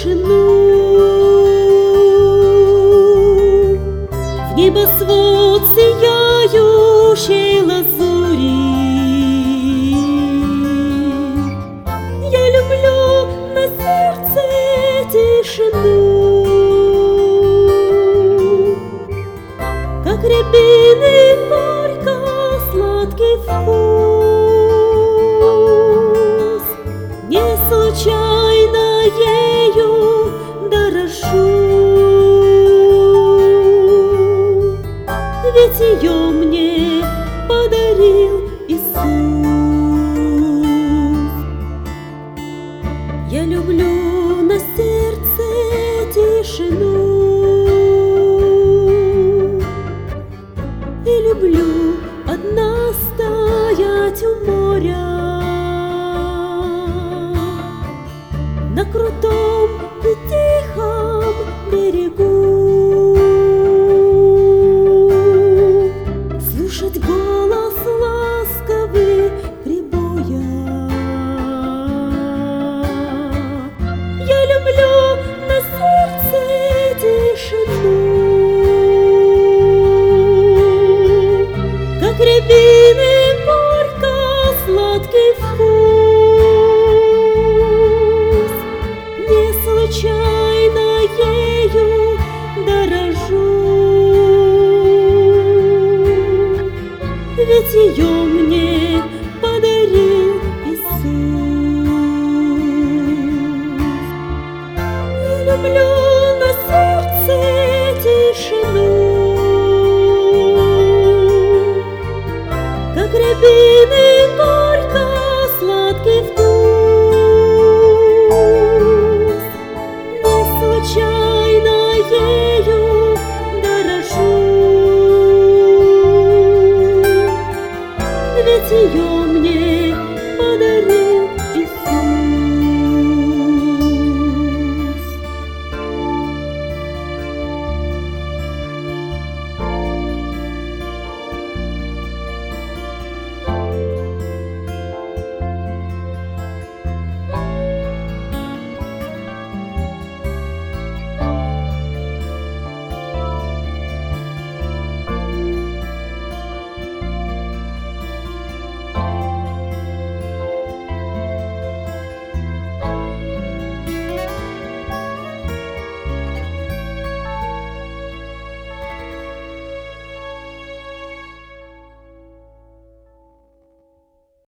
тишину, в небосвод сияющей лазури. Я люблю на сердце тишину, как рябины горько-сладкий вкус. Не случайно ею дорожу, ведь ее мне подарил Иисус. Я люблю на сердце тишину и люблю одна стоять у моря, на крутом и тихом берегу, слушать голос ласковый прибоя. Я люблю на сердце тишину, как рябины горько-сладкий вкус. Не случайно ею дорожу, ведь ее мне подарил Иисус. Я люблю на сердце тишину, как рябины